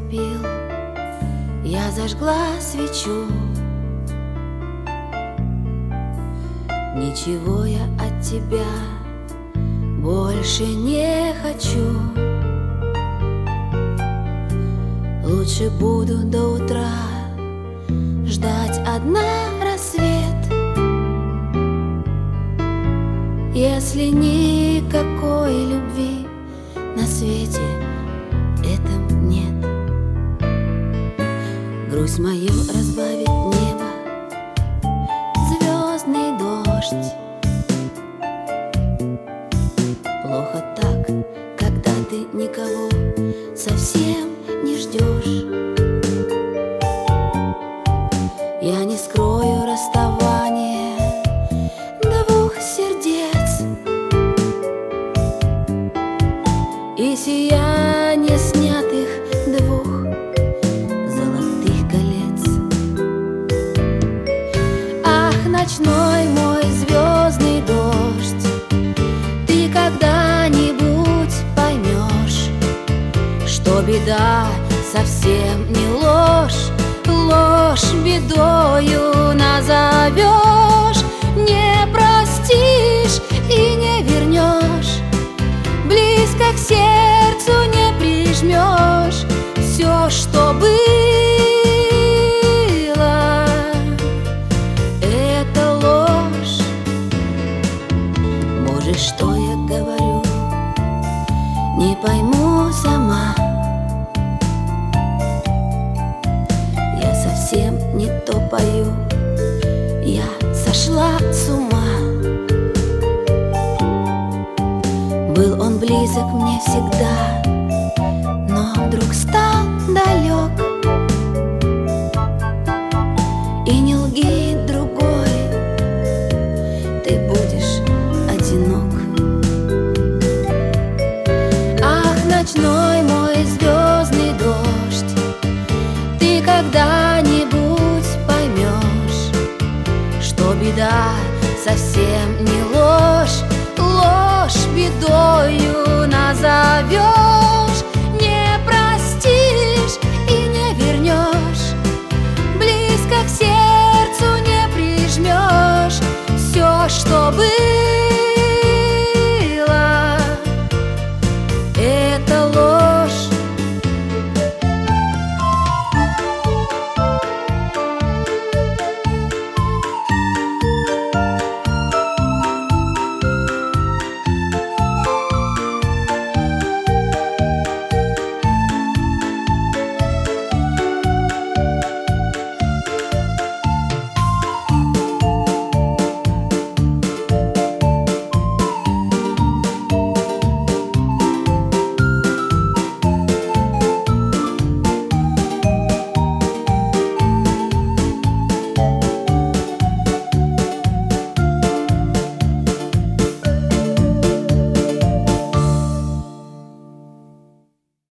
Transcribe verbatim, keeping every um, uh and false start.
наступил, я зажгла свечу. Ничего я от тебя больше не хочу. Лучше буду до утра ждать одна рассвет, если никакой любви на свете этом нет. Грусть мою разбавит небо, звездный дождь. Плохо так, когда ты никого совсем не ждешь. Я не скрою расставание двух сердец, и сияние снятых двух золотых колец. Ах, ночной мой звездный дождь, ты когда-нибудь поймешь, что беда совсем не ложь, ложь бедою назовешь. Не простишь и не вернешь, близко к сердцу не прижмешь. Все, что было, это ложь. Боже, что я говорю, не пойму сама. Я совсем не то пою, я сошла с ума. Был он близок мне всегда, но вдруг стал далек. И не лги, другой, ты будешь одинок. Ах, ночной мой звездный дождь, ты когда-нибудь поймешь, что беда совсем не ложь, ложь бедою назовешь.